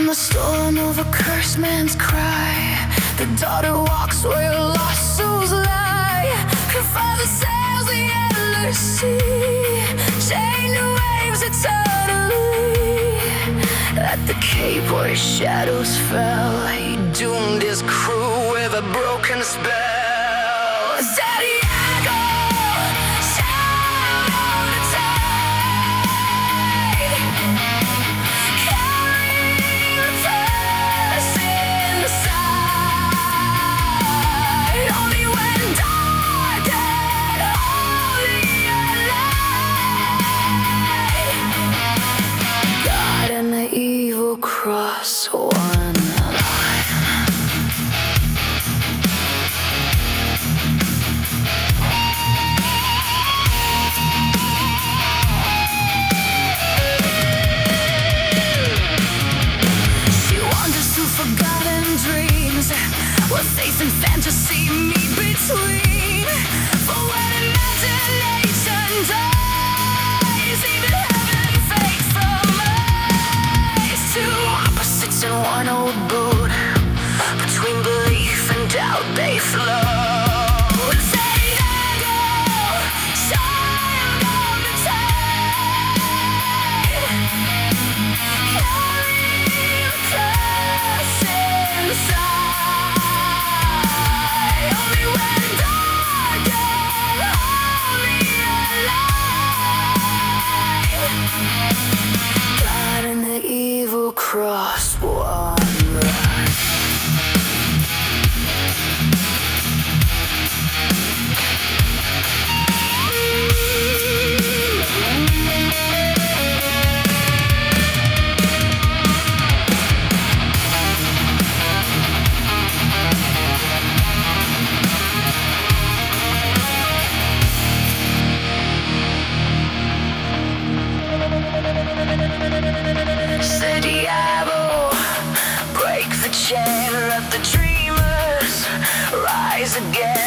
From the storm of a cursed man's cry, the daughter walks where lost souls lie. Her father sails the endless sea, chained to waves eternally. At the cape where shadows fell, he doomed his crew with a broken spell. Santiago, sailed on the tide, carrying the past inside. Only when dark and holy light, God and the evil cross one line. Forgotten dreams, where faith and fantasy meet between. For when imagination dies, even heaven fades from eyes. Two opposites in one old boat, between belief and doubt they float. Santiago, child of the tide, carrying the past inside. Only when dark and holy light, God and the evil cross one line. Santiago, break the chain, let the dreamers rise again.